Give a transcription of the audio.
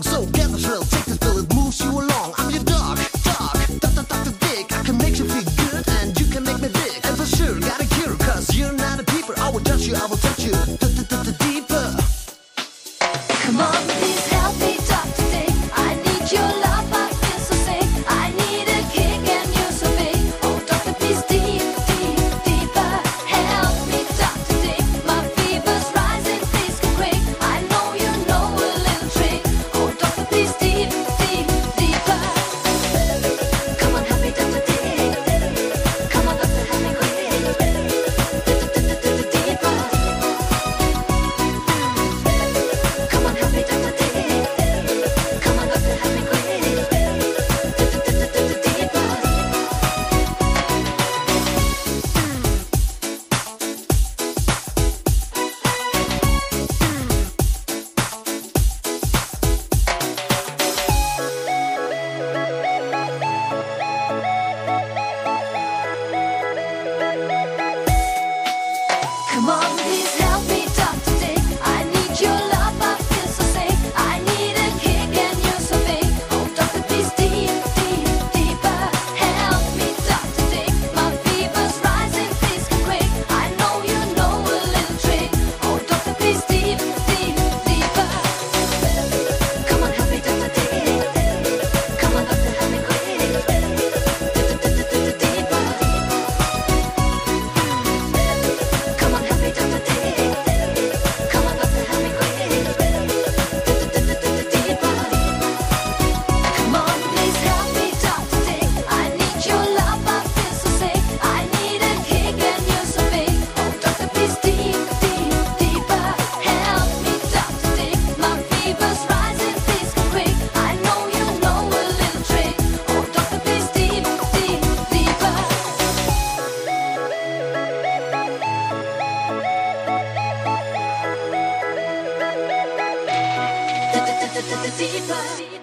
strong. So get the thrill, take this pill, it moves you along. I'm your dog, Dr. Dick. I can make you feel good and you can make me dick. And for sure, got a cure, cause you're not a peeper. I will touch you, I will touch you deeper. Come on, please help me, Dr. Dick. I need your love, I feel so sick. I need a kick and you're so big. Oh, doctor, please deeper. Help me, Dr. Dick. My fever's rising, please come quick. I know you know a little trick. Oh, doctor, please deeper. Come on, help me, Dr. Dick. Come on, doctor, help me quick. Deeper. Come on, help me, Dr. Dick. Come on, doctor, help me quick. Deeper. Come on, please help me, Dr. Dick. I need your love, I feel so sick. I need a kick and you're so big. Oh, doctor, please deeper. Help me, Dr. Dick. My fever's rising, please come quick. I know you know a little trick. Oh, doctor, please deeper. Come on, help me, Dr. Dick. Come on, doctor, help me quick. Deeper. Come on, help me, Dr. Dick. Come on, doctor, help me quick. Deeper. Come on, please help me, Dr. Dick. I need your love, I feel so sick. I need a kick and you're so big. Oh, doctor, please deeper. Help me, Dr. Dick. My fever's rising, please come quick. I know you know a little trick. Oh, doctor, please deeper. Deeper.